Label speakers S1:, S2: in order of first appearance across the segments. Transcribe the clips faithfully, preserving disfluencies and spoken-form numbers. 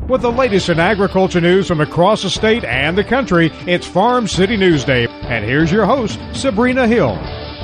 S1: With the latest in agriculture news from across the state and the country, it's Farm City News Day. And here's your host, Sabrina Hill.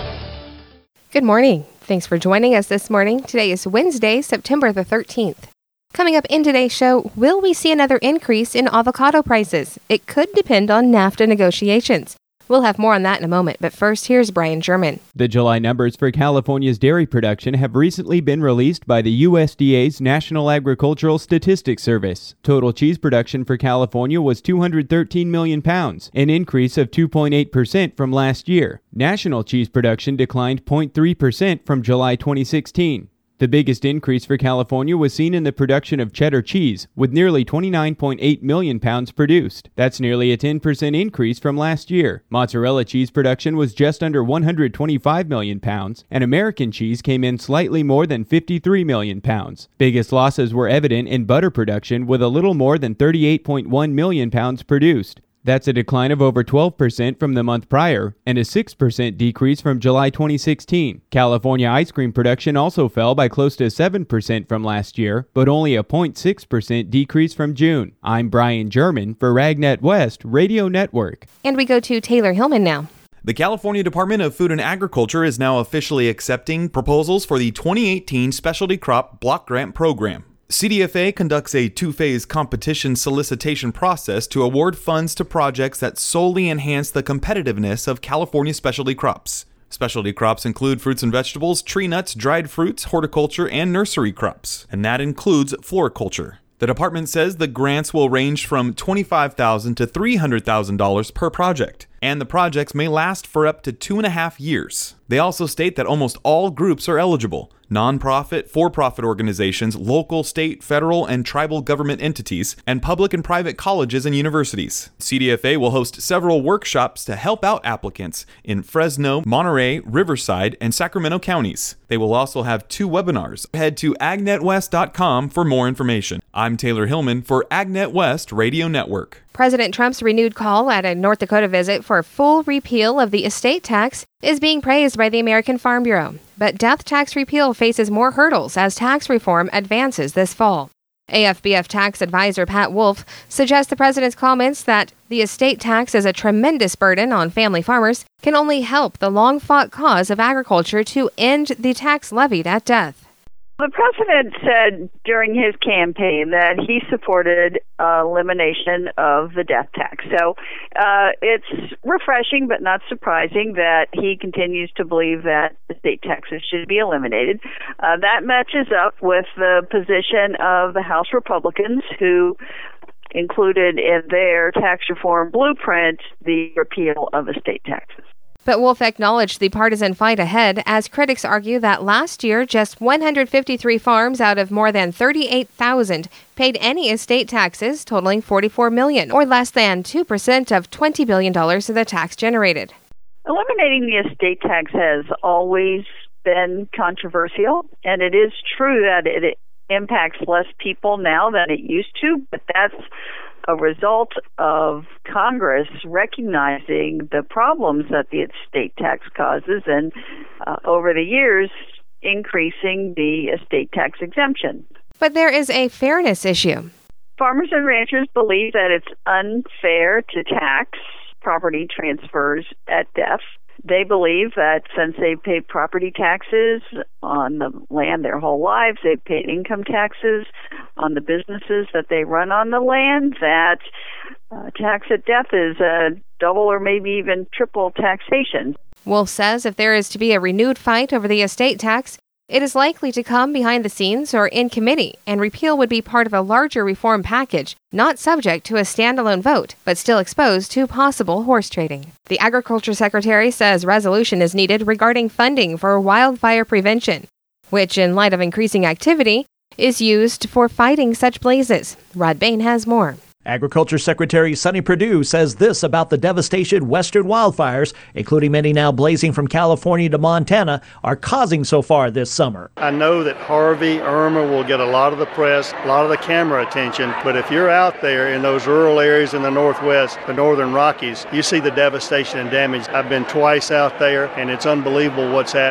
S2: Good morning. Thanks for joining us this morning. Today is Wednesday, September the thirteenth. Coming up in today's show, will we see another increase in avocado prices? It could depend on NAFTA negotiations. We'll have more on that in a moment, but first, here's Brian German.
S3: The July numbers for California's dairy production have recently been released by the U S D A's National Agricultural Statistics Service. Total cheese production for California was two hundred thirteen million pounds, an increase of two point eight percent from last year. National cheese production declined zero point three percent from July twenty sixteen. The biggest increase for California was seen in the production of cheddar cheese, with nearly twenty-nine point eight million pounds produced. That's nearly a ten percent increase from last year. Mozzarella cheese production was just under one hundred twenty-five million pounds, and American cheese came in slightly more than fifty-three million pounds. Biggest losses were evident in butter production, with a little more than thirty-eight point one million pounds produced. That's a decline of over twelve percent from the month prior and a six percent decrease from July twenty sixteen. California ice cream production also fell by close to seven percent from last year, but only a zero point six percent decrease from June. I'm Brian German for RagNet West Radio Network.
S2: And we go to Taylor Hillman now.
S4: The California Department of Food and Agriculture is now officially accepting proposals for the twenty eighteen Specialty Crop Block Grant Program. C D F A conducts a two-phase competition solicitation process to award funds to projects that solely enhance the competitiveness of California specialty crops. Specialty crops include fruits and vegetables, tree nuts, dried fruits, horticulture, and nursery crops, and that includes floriculture. The department says the grants will range from twenty-five thousand dollars to three hundred thousand dollars per project, and the projects may last for up to two and a half years. They also state that almost all groups are eligible: nonprofit, for-profit organizations, local, state, federal, and tribal government entities, and public and private colleges and universities. C D F A will host several workshops to help out applicants in Fresno, Monterey, Riverside, and Sacramento counties. They will also have two webinars. Head to ag net west dot com for more information. I'm Taylor Hillman for AgNet West Radio Network.
S2: President Trump's renewed call at a North Dakota visit for full repeal of the estate tax is being praised by the American Farm Bureau. But death tax repeal faces more hurdles as tax reform advances this fall. A F B F tax advisor Pat Wolf suggests the president's comments that the estate tax is a tremendous burden on family farmers can only help the long-fought cause of agriculture to end the tax levied at death.
S5: The president said during his campaign that he supported uh, elimination of the death tax. So uh, it's refreshing but not surprising that he continues to believe that estate taxes should be eliminated. Uh, that matches up with the position of the House Republicans, who included in their tax reform blueprint the repeal of estate taxes.
S2: But Wolf acknowledged the partisan fight ahead as critics argue that last year, just one hundred fifty-three farms out of more than thirty-eight thousand paid any estate taxes, totaling forty-four million dollars, or less than two percent of twenty billion dollars of the tax generated.
S5: Eliminating the estate tax has always been controversial, and it is true that it impacts less people now than it used to, but that's a result of Congress recognizing the problems that the estate tax causes and uh, over the years increasing the estate tax exemption.
S2: But there is a fairness issue.
S5: Farmers and ranchers believe that it's unfair to tax property transfers at death. They believe that since they've paid property taxes on the land their whole lives, they've paid income taxes on the businesses that they run on the land, that uh, tax at death is a double or maybe even triple taxation.
S2: Wolf says if there is to be a renewed fight over the estate tax, it is likely to come behind the scenes or in committee, and repeal would be part of a larger reform package, not subject to a standalone vote, but still exposed to possible horse trading. The Agriculture Secretary says resolution is needed regarding funding for wildfire prevention, which, in light of increasing activity, is used for fighting such blazes. Rod Bain has more.
S6: Agriculture Secretary Sonny Perdue says this about the devastation western wildfires, including many now blazing from California to Montana, are causing so far this summer.
S7: I know that Harvey, Irma will get a lot of the press, a lot of the camera attention, but if you're out there in those rural areas in the Northwest, the Northern Rockies, you see the devastation and damage. I've been twice out there, and it's unbelievable what's happening.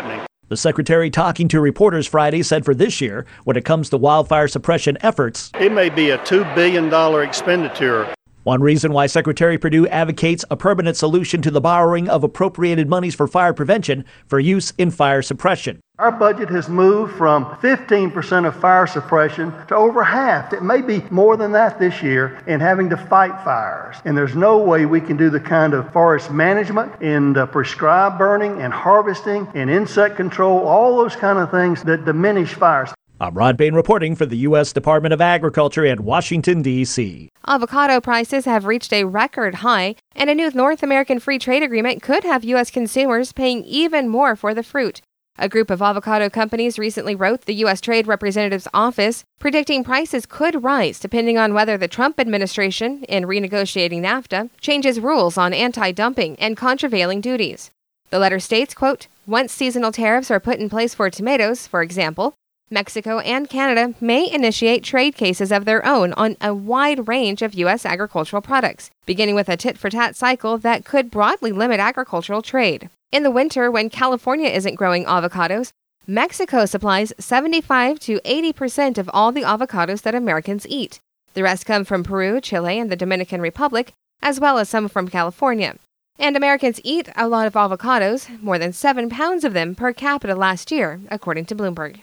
S6: The secretary, talking to reporters Friday, said for this year, when it comes to wildfire suppression efforts,
S7: it may be a two billion dollars expenditure.
S6: One reason why Secretary Perdue advocates a permanent solution to the borrowing of appropriated monies for fire prevention for use in fire suppression.
S8: Our budget has moved from fifteen percent of fire suppression to over half. It may be more than that this year in having to fight fires. And there's no way we can do the kind of forest management and uh, prescribed burning and harvesting and insect control, all those kind of things that diminish fires.
S6: I'm Rod Bain reporting for the U S Department of Agriculture in Washington, D C
S2: Avocado prices have reached a record high, and a new North American Free Trade Agreement could have U S consumers paying even more for the fruit. A group of avocado companies recently wrote the U S Trade Representative's office, predicting prices could rise depending on whether the Trump administration, in renegotiating NAFTA, changes rules on anti-dumping and countervailing duties. The letter states, quote, once seasonal tariffs are put in place for tomatoes, for example, Mexico and Canada may initiate trade cases of their own on a wide range of U S agricultural products, beginning with a tit-for-tat cycle that could broadly limit agricultural trade. In the winter, when California isn't growing avocados, Mexico supplies seventy-five to eighty percent of all the avocados that Americans eat. The rest come from Peru, Chile, and the Dominican Republic, as well as some from California. And Americans eat a lot of avocados, more than seven pounds of them per capita last year, according to Bloomberg.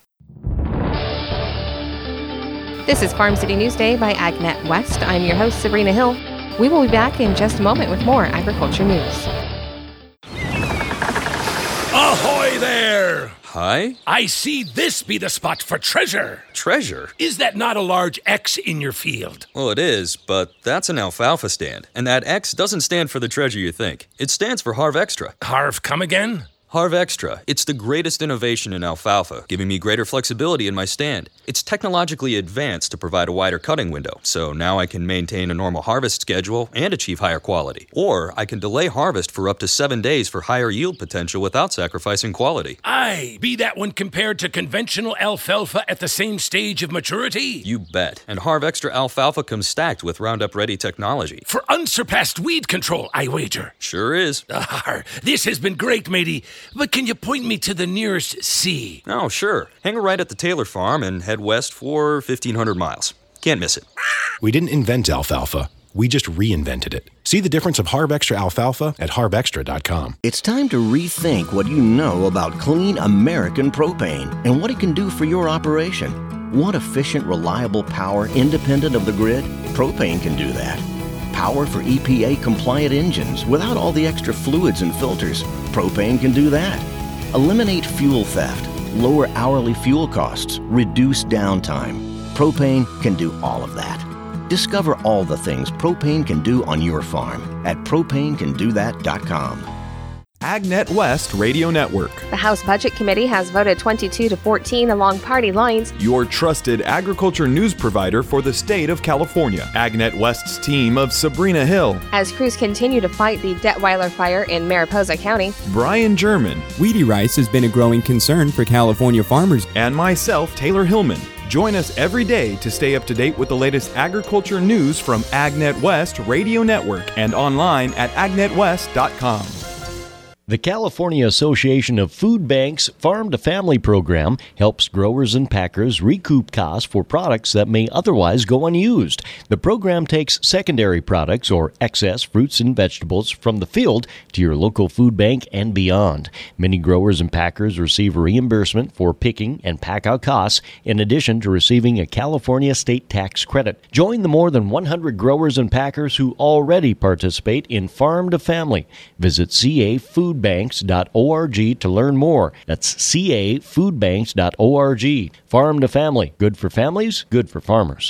S2: This is Farm City Newsday by AgNet West. I'm your host, Sabrina Hill. We will be back in just a moment with more agriculture news.
S9: Ahoy there!
S10: Hi?
S9: I see this be the spot for treasure.
S10: Treasure?
S9: Is that not a large X in your field?
S10: Well, it is, but that's an alfalfa stand. And that X doesn't stand for the treasure you think. It stands for Harv Extra.
S9: Harv, come again?
S10: Harv Extra. It's the greatest innovation in alfalfa, giving me greater flexibility in my stand. It's technologically advanced to provide a wider cutting window, so now I can maintain a normal harvest schedule and achieve higher quality. Or I can delay harvest for up to seven days for higher yield potential without sacrificing quality.
S9: Aye, be that one compared to conventional alfalfa at the same stage of maturity?
S10: You bet. And Harv Extra alfalfa comes stacked with Roundup Ready technology.
S9: For unsurpassed weed control, I wager.
S10: Sure is.
S9: Ah, this has been great, matey. But can you point me to the nearest sea?
S10: Oh, sure. Hang a right at the Taylor farm and head west for fifteen hundred miles. Can't miss it.
S11: We didn't invent alfalfa. We just reinvented it. See the difference of Harv Extra alfalfa at harv extra dot com.
S12: It's time to rethink what you know about clean American propane and what it can do for your operation. Want efficient, reliable power independent of the grid? Propane can do that. Power for E P A-compliant engines without all the extra fluids and filters. Propane can do that. Eliminate fuel theft, lower hourly fuel costs, reduce downtime. Propane can do all of that. Discover all the things propane can do on your farm at propane can do that dot com.
S4: AgNet West Radio Network.
S2: The House Budget Committee has voted twenty-two to fourteen along party lines.
S4: Your trusted agriculture news provider for the state of California. AgNet West's team of Sabrina Hill.
S2: As crews continue to fight the Detweiler fire in Mariposa County.
S4: Brian German.
S3: Weedy rice has been a growing concern for California farmers.
S4: And myself, Taylor Hillman. Join us every day to stay up to date with the latest agriculture news from AgNet West Radio Network and online at agnet west dot com.
S13: The California Association of Food Banks Farm to Family program helps growers and packers recoup costs for products that may otherwise go unused. The program takes secondary products or excess fruits and vegetables from the field to your local food bank and beyond. Many growers and packers receive reimbursement for picking and pack-out costs in addition to receiving a California state tax credit. Join the more than one hundred growers and packers who already participate in Farm to Family. Visit C A Food Banks dot org to learn more. That's C A Food Banks dot org. Farm to Family. Good for families, good for farmers.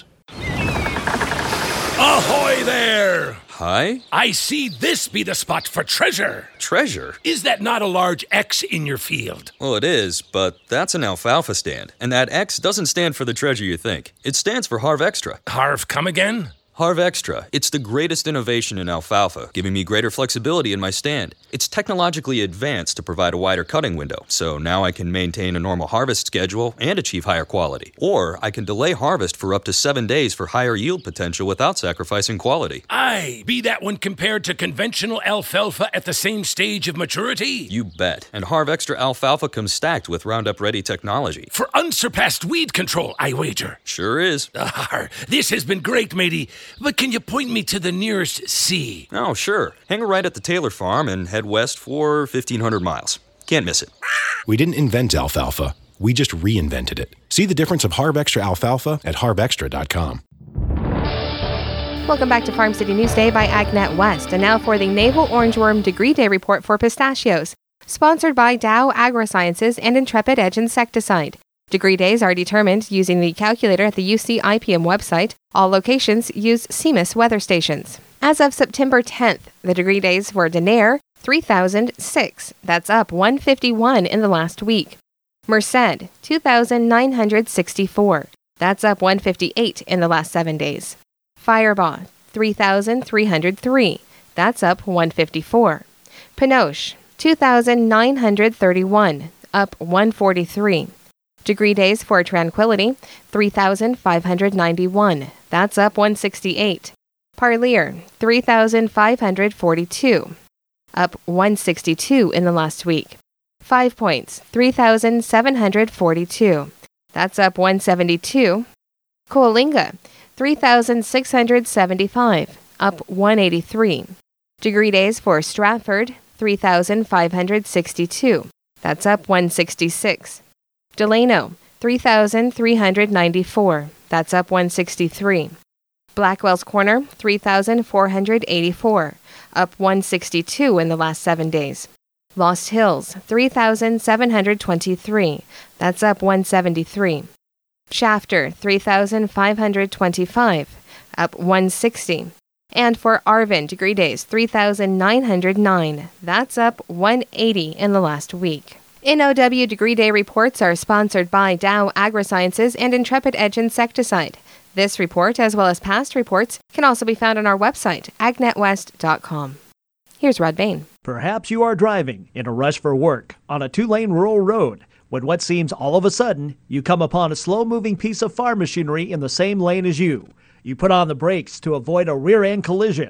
S9: Ahoy there!
S10: Hi?
S9: I see this be the spot for treasure.
S10: Treasure?
S9: Is that not a large X in your field?
S10: Well, it is, but that's an alfalfa stand. And that X doesn't stand for the treasure you think. It stands for Harv Extra.
S9: Harv, come again?
S10: Harv Extra. It's the greatest innovation in alfalfa, giving me greater flexibility in my stand. It's technologically advanced to provide a wider cutting window, so now I can maintain a normal harvest schedule and achieve higher quality. Or I can delay harvest for up to seven days for higher yield potential without sacrificing quality.
S9: Aye, be that when compared to conventional alfalfa at the same stage of maturity?
S10: You bet. And Harv Extra alfalfa comes stacked with Roundup Ready technology.
S9: For unsurpassed weed control, I wager.
S10: Sure is.
S9: Ah, this has been great, matey. But can you point me to the nearest sea?
S10: Oh, sure. Hang a right at the Taylor Farm and head west for fifteen hundred miles. Can't miss it.
S11: We didn't invent alfalfa. We just reinvented it. See the difference of Harv Extra alfalfa at harv extra dot com.
S2: Welcome back to Farm City Newsday by AgNet West. And now for the Navel Orangeworm Degree Day report for pistachios. Sponsored by Dow AgroSciences and Intrepid Edge Insecticide. Degree days are determined using the calculator at the U C I P M website. All locations use C M I S weather stations. As of September tenth, the degree days were Denair, three thousand six. That's up one hundred fifty-one in the last week. Merced, two thousand nine hundred sixty-four. That's up one hundred fifty-eight in the last seven days. Firebaugh, three thousand three hundred three. That's up one hundred fifty-four. Pinoche, two thousand nine hundred thirty-one. Up one hundred forty-three. Degree days for Tranquility, three thousand five hundred ninety-one. That's up one hundred sixty-eight. Parlier, three thousand five hundred forty-two. Up one hundred sixty-two in the last week. Five Points, three thousand seven hundred forty-two. That's up one hundred seventy-two. Coalinga, three thousand six hundred seventy-five. Up one hundred eighty-three. Degree days for Stratford, three thousand five hundred sixty-two. That's up one hundred sixty-six. Delano, three thousand three hundred ninety-four. That's up one hundred sixty-three. Blackwell's Corner, three thousand four hundred eighty-four. Up one hundred sixty-two in the last seven days. Lost Hills, three thousand seven hundred twenty-three. That's up one hundred seventy-three. Shafter, three thousand five hundred twenty-five. Up one hundred sixty. And for Arvin, degree days, three thousand nine hundred nine. That's up one hundred eighty in the last week. N O W Degree Day reports are sponsored by Dow AgroSciences and Intrepid Edge Insecticide. This report, as well as past reports, can also be found on our website, ag net west dot com. Here's Rod Bain.
S6: Perhaps you are driving in a rush for work on a two-lane rural road when what seems all of a sudden you come upon a slow-moving piece of farm machinery in the same lane as you. You put on the brakes to avoid a rear-end collision.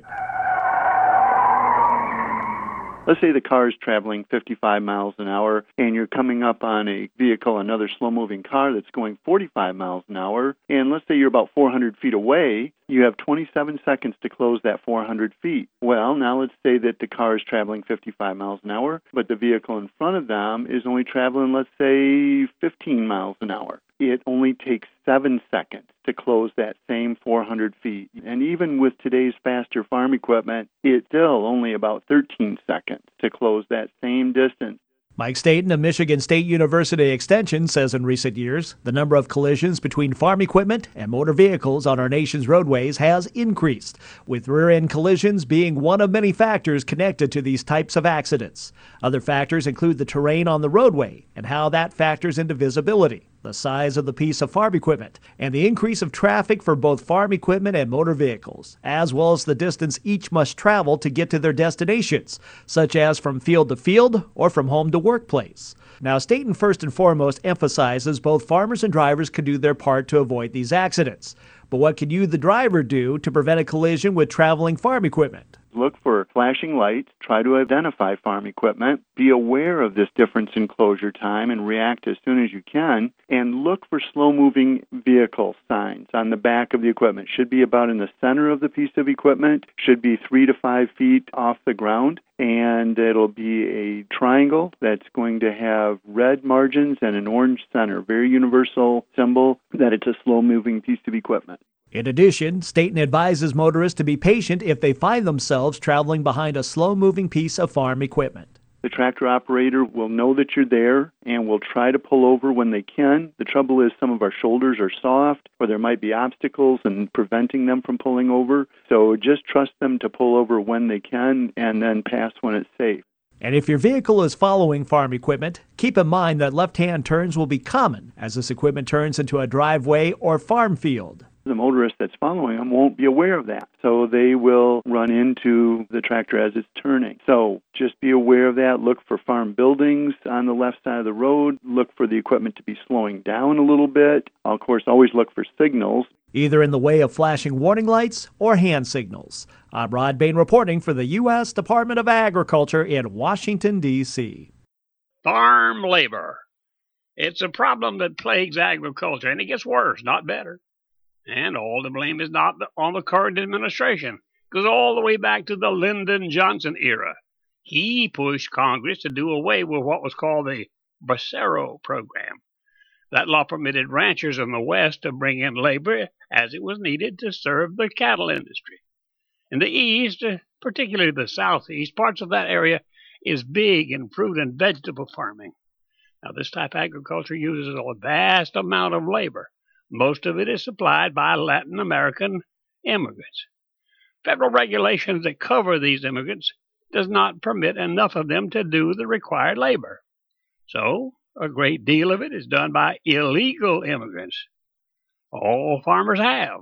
S14: Let's say the car is traveling fifty-five miles an hour and you're coming up on a vehicle, another slow-moving car that's going forty-five miles an hour, and let's say you're about four hundred feet away. You have twenty-seven seconds to close that four hundred feet. Well, now let's say that the car is traveling fifty-five miles an hour, but the vehicle in front of them is only traveling, let's say, fifteen miles an hour. It only takes seven seconds to close that same four hundred feet. And even with today's faster farm equipment, it's still only about thirteen seconds to close that same distance.
S6: Mike Staten of Michigan State University Extension says in recent years, the number of collisions between farm equipment and motor vehicles on our nation's roadways has increased, with rear-end collisions being one of many factors connected to these types of accidents. Other factors include the terrain on the roadway and how that factors into visibility, the size of the piece of farm equipment, and the increase of traffic for both farm equipment and motor vehicles, as well as the distance each must travel to get to their destinations, such as from field to field or from home to workplace. Now, Staten first and foremost emphasizes both farmers and drivers can do their part to avoid these accidents. But what can you, the driver, do to prevent a collision with traveling farm equipment?
S14: Look for flashing lights, try to identify farm equipment, be aware of this difference in closure time and react as soon as you can, and look for slow-moving vehicle signs on the back of the equipment. Should be about in the center of the piece of equipment, should be three to five feet off the ground, and it'll be a triangle that's going to have red margins and an orange center, very universal symbol that it's a slow-moving piece of equipment.
S6: In addition, Staten advises motorists to be patient if they find themselves traveling behind a slow-moving piece of farm equipment.
S14: The tractor operator will know that you're there and will try to pull over when they can. The trouble is some of our shoulders are soft or there might be obstacles and preventing them from pulling over. So just trust them to pull over when they can and then pass when it's safe.
S6: And if your vehicle is following farm equipment, keep in mind that left-hand turns will be common as this equipment turns into a driveway or farm field.
S14: The motorist that's following them won't be aware of that. So they will run into the tractor as it's turning. So just be aware of that. Look for farm buildings on the left side of the road. Look for the equipment to be slowing down a little bit. Of course, always look for signals.
S6: Either in the way of flashing warning lights or hand signals. I'm Rod Bain reporting for the U S Department of Agriculture in Washington, D C
S15: Farm labor. It's a problem that plagues agriculture, and it gets worse, not better. And all the blame is not on the current administration. It goes all the way back to the Lyndon Johnson era. He pushed Congress to do away with what was called the Bracero program. That law permitted ranchers in the West to bring in labor as it was needed to serve the cattle industry. In the East, particularly the Southeast, parts of that area is big in fruit and vegetable farming. Now, this type of agriculture uses a vast amount of labor. Most of it is supplied by Latin American immigrants. Federal regulations that cover these immigrants does not permit enough of them to do the required labor. So, a great deal of it is done by illegal immigrants. All farmers have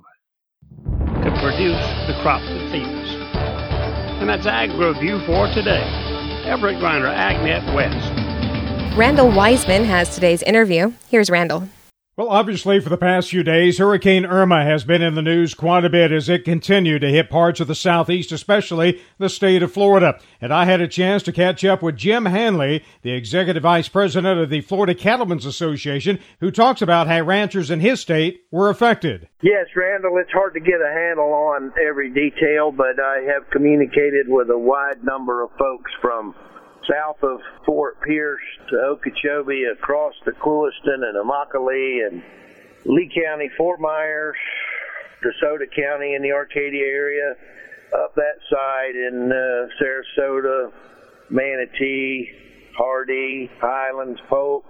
S15: to produce the crops that feed us. And that's AgriView for today. Everett Griner, AgNet West.
S2: Randall Wiseman has today's interview. Here's Randall.
S1: Well, obviously, for the past few days, Hurricane Irma has been in the news quite a bit as it continued to hit parts of the Southeast, especially the state of Florida. And I had a chance to catch up with Jim Hanley, the Executive Vice President of the Florida Cattlemen's Association, who talks about how ranchers in his state were affected.
S16: Yes, Randall, it's hard to get a handle on every detail, but I have communicated with a wide number of folks from south of Fort Pierce to Okeechobee, across to Clewiston and Immokalee and Lee County, Fort Myers, DeSoto County in the Arcadia area, up that side in uh, Sarasota, Manatee, Hardy, Highlands, Polk,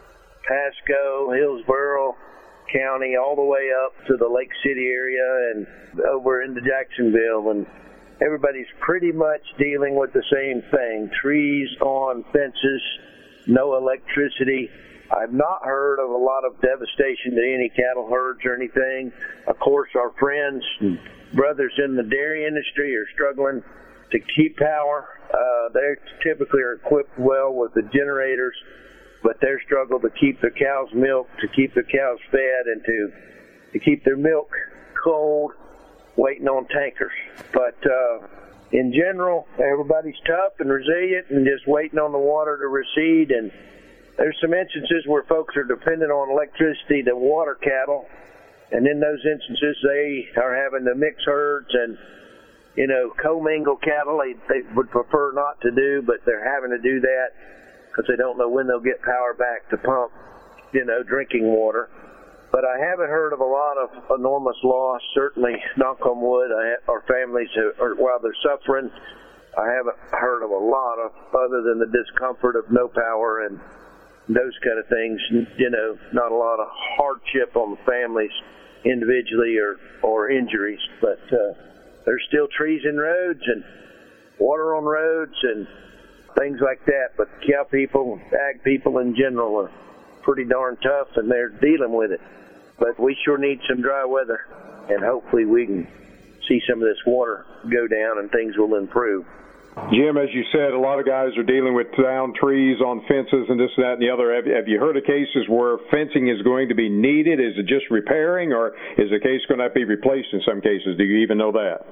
S16: Pasco, Hillsborough County, all the way up to the Lake City area and over into Jacksonville. And everybody's pretty much dealing with the same thing. Trees on fences, no electricity. I've not heard of a lot of devastation to any cattle herds or anything. Of course, our friends and brothers in the dairy industry are struggling to keep power. Uh, they typically are equipped well with the generators, but they're struggling to keep their cows milked, to keep their cows fed, and to, to keep their milk cold, waiting on tankers. But uh, in general, everybody's tough and resilient and just waiting on the water to recede. And there's some instances where folks are dependent on electricity to water cattle. And in those instances, they are having to mix herds and, you know, commingle cattle. They, they would prefer not to do, but they're having to do that because they don't know when they'll get power back to pump, you know, drinking water. But I haven't heard of a lot of enormous loss. Certainly, knock on wood, I have, our families, are, while they're suffering, I haven't heard of a lot of, other than the discomfort of no power and those kind of things. You know, not a lot of hardship on the families individually or, or injuries. But uh, there's still trees in roads and water on roads and things like that. But cow people, ag people in general are pretty darn tough, and they're dealing with it. But we sure need some dry weather, and hopefully we can see some of this water go down and things will improve.
S17: Jim, as you said, a lot of guys are dealing with downed trees on fences and this, that, and the other. Have, have you heard of cases where fencing is going to be needed? Is it just repairing, or is the case going to have to be replaced in some cases? Do you even know that?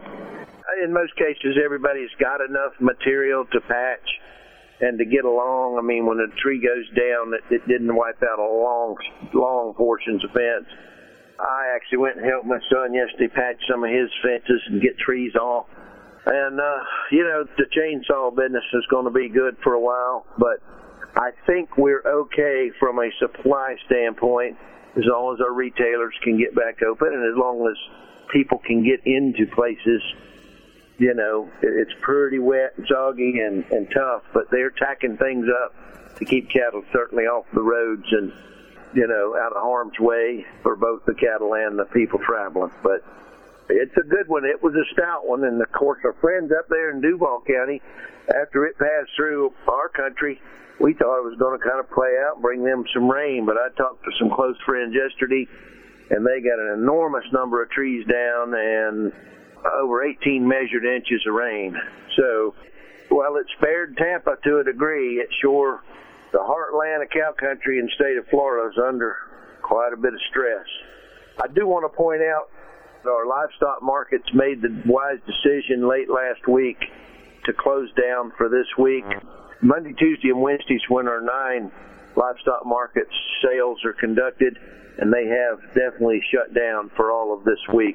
S16: In most cases, everybody's got enough material to patch and to get along. I mean, when a tree goes down, it, it didn't wipe out a long, long portions of fence. I actually went and helped my son yesterday patch some of his fences and get trees off. And, uh, you know, the chainsaw business is going to be good for a while, but I think we're okay from a supply standpoint as long as our retailers can get back open and as long as people can get into places. You know, it's pretty wet and soggy and, and tough, but they're tacking things up to keep cattle certainly off the roads and, you know, out of harm's way for both the cattle and the people traveling. But it's a good one. It was a stout one. And, of course, our friends up there in Duval County, after it passed through our country, we thought it was going to kind of play out and bring them some rain. But I talked to some close friends yesterday, and they got an enormous number of trees down and over eighteen measured inches of rain. So while it spared Tampa to a degree, it sure, the heartland of cow country in the state of Florida is under quite a bit of stress. I do want to point out that our livestock markets made the wise decision late last week to close down for this week. Monday, Tuesday, and Wednesdays when our nine livestock markets sales are conducted, and they have definitely shut down for all of this week.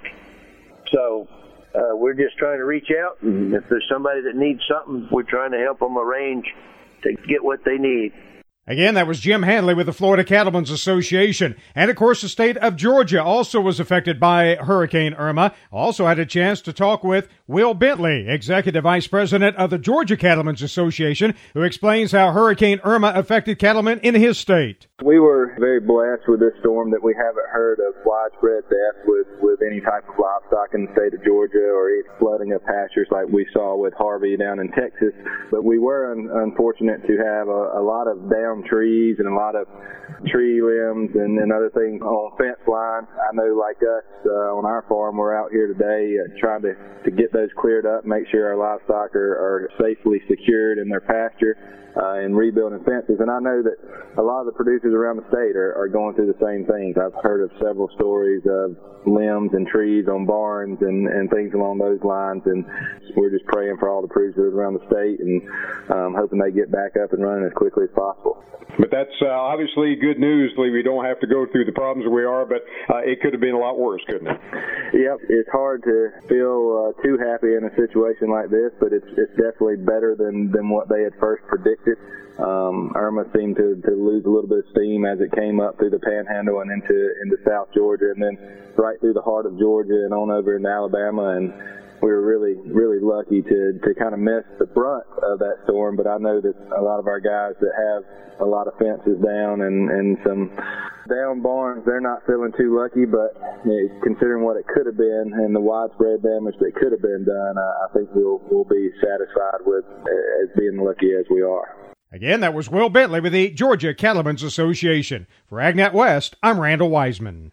S16: So uh, we're just trying to reach out, and if there's somebody that needs something, we're trying to help them arrange to get what they need.
S1: Again, that was Jim Hanley with the Florida Cattlemen's Association. And, of course, the state of Georgia also was affected by Hurricane Irma. Also had a chance to talk with Will Bentley, Executive Vice President of the Georgia Cattlemen's Association, who explains how Hurricane Irma affected cattlemen in his state.
S18: We were very blessed with this storm that we haven't heard of widespread death with, with any type of livestock in the state of Georgia or flooding of pastures like we saw with Harvey down in Texas. But we were un- unfortunate to have a, a lot of down trees and a lot of tree limbs and, and other things on fence lines. I know, like us uh, on our farm, we're out here today uh, trying to, to get those cleared up, make sure our livestock are, are safely secured in their pasture uh, and rebuilding fences. And I know that a lot of the producers around the state are, are going through the same things. I've heard of several stories of limbs and trees on barns and, and things along those lines, and we're just praying for all the producers around the state and um, hoping they get back up and running as quickly as possible.
S17: But that's uh, obviously good news, Lee. We don't have to go through the problems we are, but uh, it could have been a lot worse, couldn't it?
S18: Yep, it's hard to feel uh, too happy in a situation like this, but it's it's definitely better than, than what they had first predicted. Um, Irma seemed to, to lose a little bit of steam as it came up through the Panhandle and into into South Georgia, and then right through the heart of Georgia and on over into Alabama. And we were really, really lucky to, to kind of miss the brunt of that storm. But I know that a lot of our guys that have a lot of fences down and, and some down barns, they're not feeling too lucky. But you know, considering what it could have been and the widespread damage that could have been done, I, I think we'll, we'll be satisfied with as being lucky as we are.
S1: Again, that was Will Bentley with the Georgia Cattlemen's Association. For AgNet West, I'm Randall Wiseman.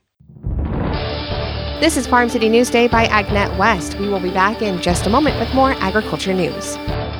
S2: This is Farm City Newsday by AgNet West. We will be back in just a moment with more agriculture news.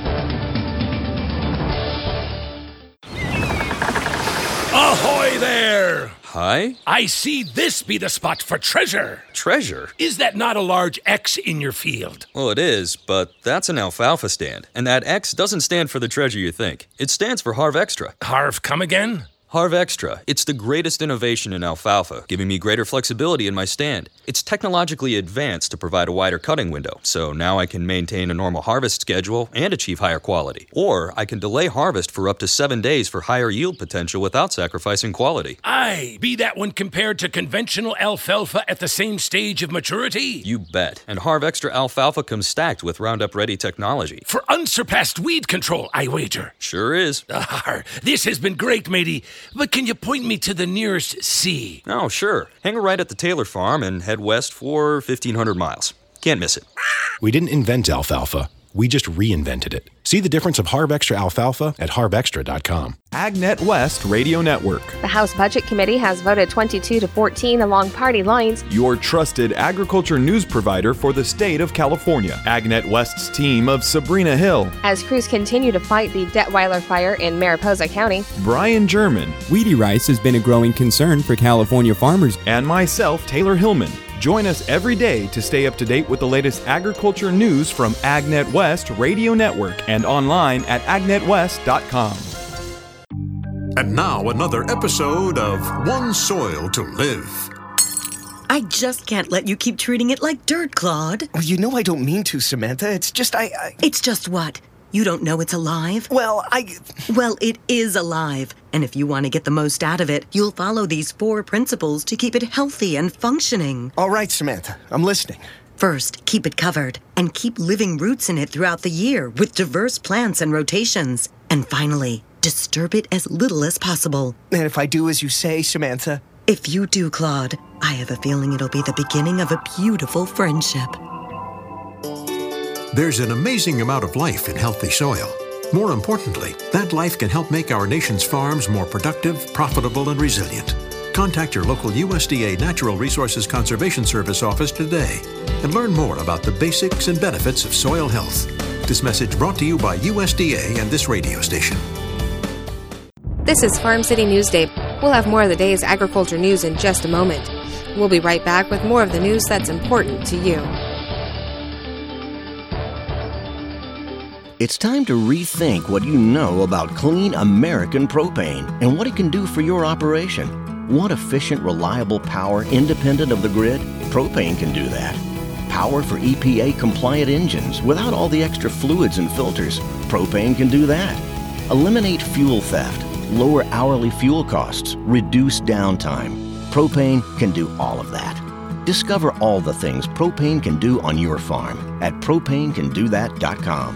S9: Ahoy there!
S10: Hi?
S9: I see this be the spot for treasure.
S10: Treasure?
S9: Is that not a large X in your field?
S10: Well, it is, but that's an alfalfa stand. And that X doesn't stand for the treasure you think. It stands for Harv Extra.
S9: Harv, come again?
S10: Harv Extra. It's the greatest innovation in alfalfa, giving me greater flexibility in my stand. It's technologically advanced to provide a wider cutting window, so now I can maintain a normal harvest schedule and achieve higher quality. Or I can delay harvest for up to seven days for higher yield potential without sacrificing quality.
S9: Aye, be that when compared to conventional alfalfa at the same stage of maturity?
S10: You bet. And Harv Extra alfalfa comes stacked with Roundup Ready technology.
S9: For unsurpassed weed control, I wager.
S10: Sure is.
S9: Ah, this has been great, matey. But can you point me to the nearest sea?
S10: Oh, sure. Hang a right at the Taylor farm and head west for fifteen hundred miles. Can't miss it.
S11: We didn't invent alfalfa. We just reinvented it. See the difference of Harv Extra alfalfa at harv extra dot com.
S4: AgNet West Radio Network.
S2: The House Budget Committee has voted twenty-two to fourteen along party lines.
S4: Your trusted agriculture news provider for the state of California. AgNet West's team of Sabrina Hill.
S2: As crews continue to fight the Detweiler fire in Mariposa County.
S4: Brian German.
S3: Weedy rice has been a growing concern for California farmers.
S4: And myself, Taylor Hillman. Join us every day to stay up to date with the latest agriculture news from AgNet West Radio Network and online at ag net west dot com.
S19: And now another episode of One Soil to Live.
S20: I just can't let you keep treating it like dirt, Claude.
S21: Well, you know I don't mean to, Samantha. It's just I... I...
S20: It's just what? You don't know it's alive?
S21: Well, I...
S20: Well, it is alive. And if you want to get the most out of it, you'll follow these four principles to keep it healthy and functioning.
S21: All right, Samantha. I'm listening.
S20: First, keep it covered. And keep living roots in it throughout the year with diverse plants and rotations. And finally, disturb it as little as possible.
S21: And if I do as you say, Samantha?
S20: If you do, Claude, I have a feeling it'll be the beginning of a beautiful friendship.
S19: There's an amazing amount of life in healthy soil. More importantly, that life can help make our nation's farms more productive, profitable, and resilient. Contact your local U S D A Natural Resources Conservation Service office today and learn more about the basics and benefits of soil health. This message brought to you by U S D A and this radio station.
S2: This is Farm City Newsday. We'll have more of the day's agriculture news in just a moment. We'll be right back with more of the news that's important to you.
S12: It's time to rethink what you know about clean American propane and what it can do for your operation. Want efficient, reliable power independent of the grid? Propane can do that. Power for E P A-compliant engines without all the extra fluids and filters. Propane can do that. Eliminate fuel theft, lower hourly fuel costs, reduce downtime. Propane can do all of that. Discover all the things propane can do on your farm at propane can do that dot com.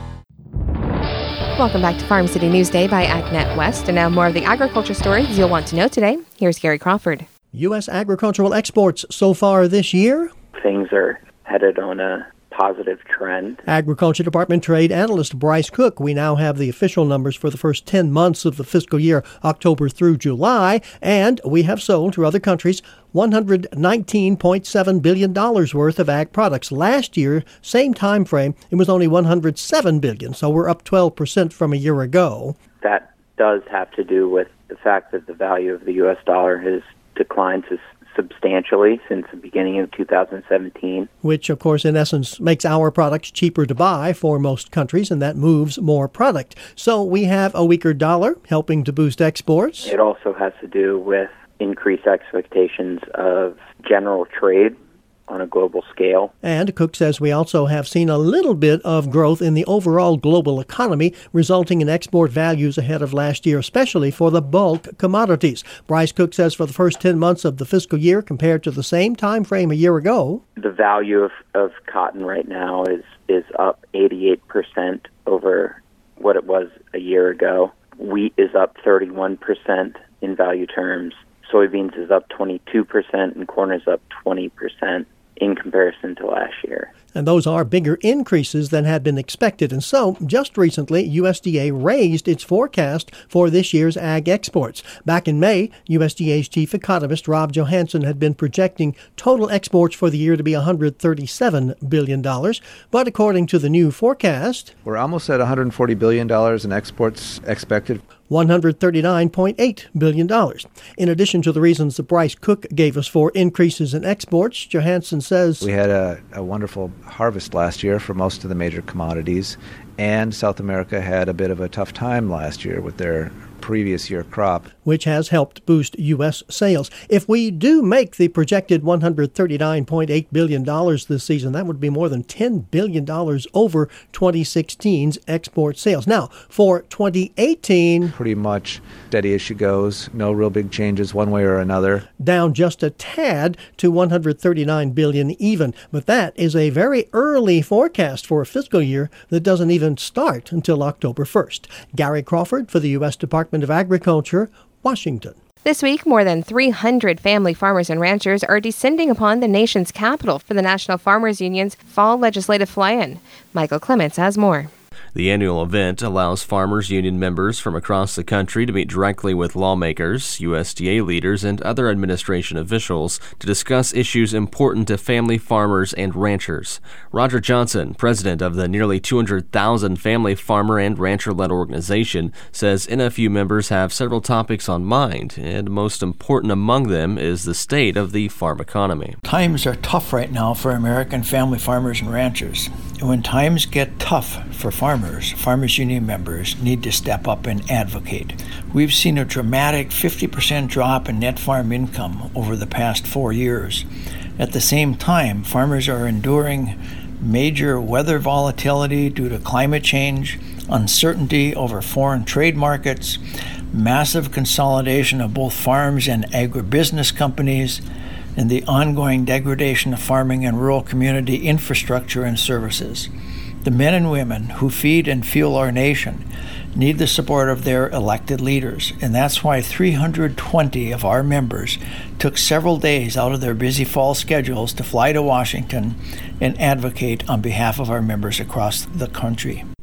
S2: Welcome back to Farm City Newsday by AgNet West, and now more of the agriculture stories you'll want to know today. Here's Gary Crawford.
S5: U S agricultural exports so far this year?
S22: Things are headed on a positive trend.
S5: Agriculture Department trade analyst Bryce Cook. We now have the official numbers for the first ten months of the fiscal year, October through July, and we have sold to other countries one hundred nineteen point seven billion dollars worth of ag products. Last year, same time frame, it was only one hundred seven billion dollars, so we're up twelve percent from a year ago.
S22: That does have to do with the fact that the value of the U S dollar has declined to substantially since the beginning of two thousand seventeen.
S5: Which, of course, in essence, makes our products cheaper to buy for most countries, and that moves more product. So we have a weaker dollar helping to boost exports.
S22: It also has to do with increased expectations of general trade on a global scale.
S5: And Cook says we also have seen a little bit of growth in the overall global economy, resulting in export values ahead of last year, especially for the bulk commodities. Bryce Cook says for the first ten months of the fiscal year compared to the same time frame a year ago,
S22: the value of, of cotton right now is, is up eighty-eight percent over what it was a year ago. Wheat is up thirty-one percent in value terms. Soybeans is up twenty-two percent and corn is up twenty percent in comparison to last year.
S5: And those are bigger increases than had been expected. And so, just recently, U S D A raised its forecast for this year's ag exports. Back in May, U S D A's chief economist, Rob Johansson, had been projecting total exports for the year to be one hundred thirty-seven billion dollars. But according to the new forecast,
S23: we're almost at one hundred forty billion dollars in exports expected.
S5: one hundred thirty-nine point eight billion dollars. In addition to the reasons that Bryce Cook gave us for increases in exports, Johansson says,
S23: we had a, a wonderful harvest last year for most of the major commodities, and South America had a bit of a tough time last year with their previous year crop,
S5: which has helped boost U S sales. If we do make the projected one hundred thirty-nine point eight billion dollars this season, that would be more than ten billion dollars over twenty sixteen's export sales. Now, for twenty eighteen,
S23: pretty much steady as she goes. No real big changes one way or another.
S5: Down just a tad to one hundred thirty-nine billion dollars even. But that is a very early forecast for a fiscal year that doesn't even start until October first. Gary Crawford for the U S Department of Agriculture, Washington.
S2: This week, more than three hundred family farmers and ranchers are descending upon the nation's capital for the National Farmers Union's Fall Legislative Fly-In. Michael Clements has more.
S24: The annual event allows Farmers Union members from across the country to meet directly with lawmakers, U S D A leaders, and other administration officials to discuss issues important to family farmers and ranchers. Roger Johnson, president of the nearly two hundred thousand family farmer and rancher-led organization, says N F U members have several topics on mind, and most important among them is the state of the farm economy.
S25: Times are tough right now for American family farmers and ranchers. And when times get tough for farmers, Farmers Union members need to step up and advocate. We've seen a dramatic fifty percent drop in net farm income over the past four years. At the same time, farmers are enduring major weather volatility due to climate change, uncertainty over foreign trade markets, massive consolidation of both farms and agribusiness companies, and the ongoing degradation of farming and rural community infrastructure and services. The men and women who feed and fuel our nation need the support of their elected leaders, and that's why three hundred twenty of our members took several days out of their busy fall schedules to fly to Washington and advocate on behalf of our members across the country.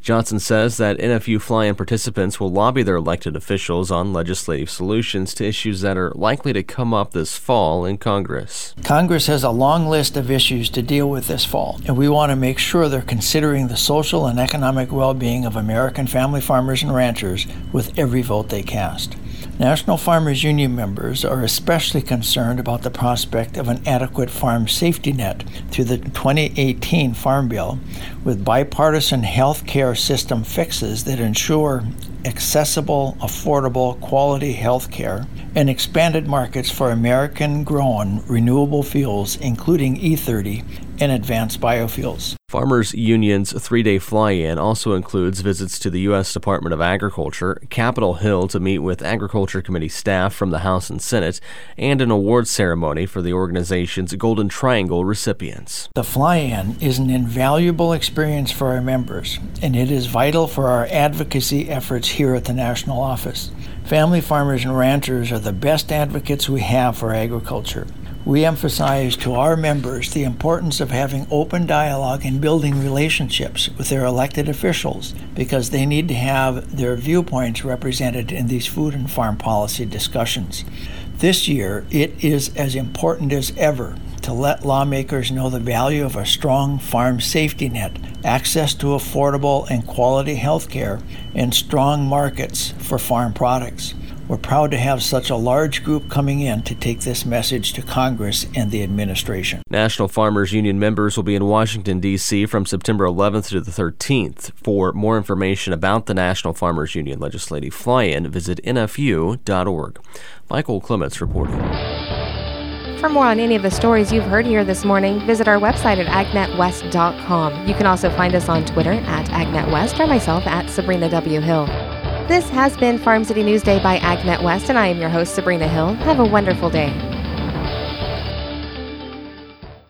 S24: Johnson says that N F U Fly-In participants will lobby their elected officials on legislative solutions to issues that are likely to come up this fall in Congress.
S25: Congress has a long list of issues to deal with this fall, and we want to make sure they're considering the social and economic well-being of American family farmers and ranchers with every vote they cast. National Farmers Union members are especially concerned about the prospect of an adequate farm safety net through the twenty eighteen Farm Bill, with bipartisan health care system fixes that ensure accessible, affordable, quality health care, and expanded markets for American-grown renewable fuels, including E thirty and advanced biofuels.
S24: Farmers Union's three-day fly-in also includes visits to the U S Department of Agriculture, Capitol Hill to meet with Agriculture Committee staff from the House and Senate, and an awards ceremony for the organization's Golden Triangle recipients.
S25: The fly-in is an invaluable experience for our members, and it is vital for our advocacy efforts here at the national office. Family farmers and ranchers are the best advocates we have for agriculture. We emphasize to our members the importance of having open dialogue and building relationships with their elected officials, because they need to have their viewpoints represented in these food and farm policy discussions. This year, it is as important as ever to let lawmakers know the value of a strong farm safety net, access to affordable and quality health care, and strong markets for farm products. We're proud to have such a large group coming in to take this message to Congress and the administration.
S24: National Farmers Union members will be in Washington, D C from September eleventh to the thirteenth. For more information about the National Farmers Union Legislative Fly-In, visit N F U dot org. Michael Clements reporting.
S2: For more on any of the stories you've heard here this morning, visit our website at ag net west dot com. You can also find us on Twitter at ag net west or myself at Sabrina W. Hill. This has been Farm City Newsday by AgNet West, and I am your host, Sabrina Hill. Have a wonderful day.